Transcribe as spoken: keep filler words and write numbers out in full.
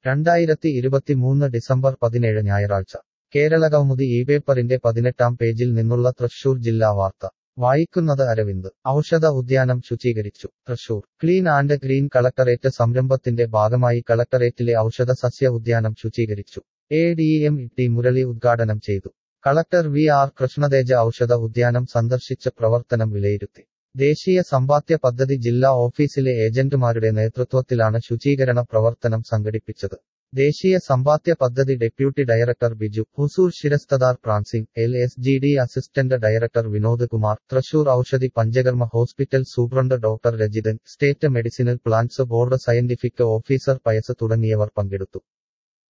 രണ്ടായിരത്തി ഇരുപത്തിമൂന്ന് ഡിസംബർ പതിനേഴ് ഞായറാഴ്ച കേരളകൗമുദി ഈ പേപ്പറിന്റെ പതിനെട്ടാം പേജിൽ നിന്നുള്ള തൃശൂർ ജില്ലാ വാർത്ത വായിക്കുന്നത് അരവിന്ദ് ഔഷധ ഉദ്യാനം ശുചീകരിച്ചു Thrissur clean and green collectorate സംരംഭത്തിന്റെ ഭാഗമായി കളക്ടറേറ്റിലെ ഔഷധ സസ്യ ഉദ്യാനം ശുചീകരിച്ചു A D M T Murali ഉദ്ഘാടനം ചെയ്തു കളക്ടർ വി ആർ കൃഷ്ണതേജ ഔഷധ ഉദ്യാനം സന്ദർശിച്ച് പ്രവർത്തനം വിലയിരുത്തി ദേശീയ സമ്പാദ്യ പദ്ധതി ജില്ലാ ഓഫീസിലെ ഏജന്റുമാരുടെ നേതൃത്വത്തിലാണ് ശുചീകരണ പ്രവർത്തനം സംഘടിപ്പിച്ചത് ദേശീയ സമ്പാദ്യ പദ്ധതി ഡെപ്യൂട്ടി ഡയറക്ടർ ബിജു ഹുസൂർ ശിരസ്തദാർ പ്രാൻസിംഗ് L S G D assistant director Vinod Kumar Thrissur Oushadhi Panchakarma hospital superintendent doctor Rajithan state medicinal plants board scientific officer Pius തുടങ്ങിയവർ പങ്കെടുത്തു.